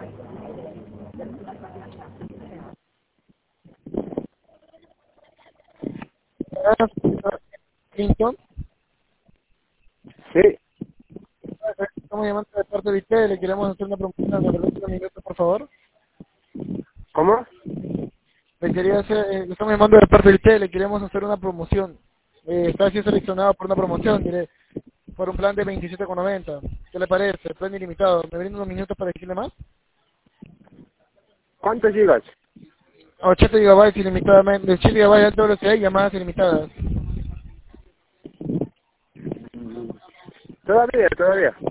Clinton, Sí. estamos llamando de parte de IT, le queremos hacer una promoción, ¿me permite un minuto, por favor? ¿Cómo? Le estamos llamando de parte de IT, le queremos hacer una promoción. Está así seleccionado por una promoción, diré, por un plan de 27,90. ¿Qué le parece? Plan ilimitado. ¿Me brinda unos minutos para decirle más? ¿Cuántos gigas? 80 gigabytes ilimitadamente, 80 gigabytes de alta velocidad y llamadas ilimitadas. Todavía.